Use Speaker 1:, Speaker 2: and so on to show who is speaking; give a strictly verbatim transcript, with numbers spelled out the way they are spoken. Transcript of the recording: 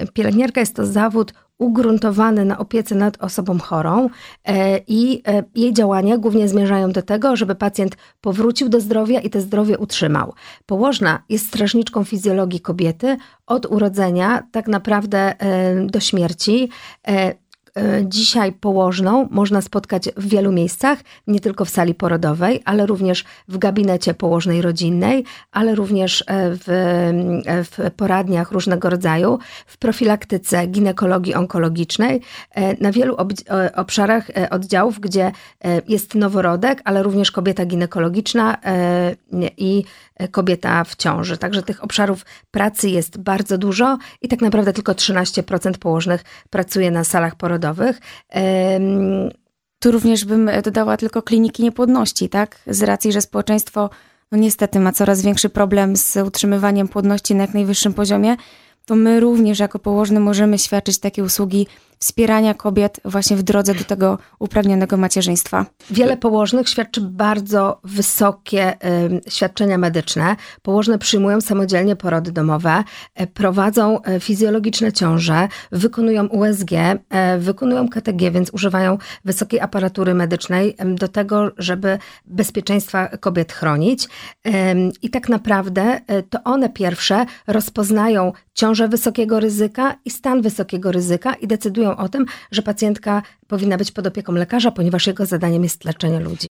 Speaker 1: pielęgniarka jest to zawód ugruntowany na opiece nad osobą chorą i jej działania głównie zmierzają do tego, żeby pacjent powrócił do zdrowia i to zdrowie utrzymał. Położna jest strażniczką fizjologii kobiety od urodzenia tak naprawdę do śmierci. Dzisiaj położną można spotkać w wielu miejscach, nie tylko w sali porodowej, ale również w gabinecie położnej rodzinnej, ale również w, w poradniach różnego rodzaju, w profilaktyce ginekologii onkologicznej, na wielu ob, obszarach oddziałów, gdzie jest noworodek, ale również kobieta ginekologiczna i kobieta w ciąży. Także tych obszarów pracy jest bardzo dużo i tak naprawdę tylko trzynaście procent położnych pracuje na salach porodowych.
Speaker 2: Tu również bym dodała tylko kliniki niepłodności, tak? Z racji, że społeczeństwo no niestety ma coraz większy problem z utrzymywaniem płodności na jak najwyższym poziomie, to my również jako położne możemy świadczyć takie usługi wspierania kobiet właśnie w drodze do tego uprawnionego macierzyństwa.
Speaker 1: Wiele położnych świadczy bardzo wysokie y, świadczenia medyczne. Położne przyjmują samodzielnie porody domowe, y, prowadzą y, fizjologiczne ciąże, wykonują U S G, y, wykonują K T G, więc używają wysokiej aparatury medycznej y, do tego, żeby bezpieczeństwa kobiet chronić. Y, I tak naprawdę y, to one pierwsze rozpoznają ciążę wysokiego ryzyka i stan wysokiego ryzyka i decydują o tym, że pacjentka powinna być pod opieką lekarza, ponieważ jego zadaniem jest leczenie ludzi.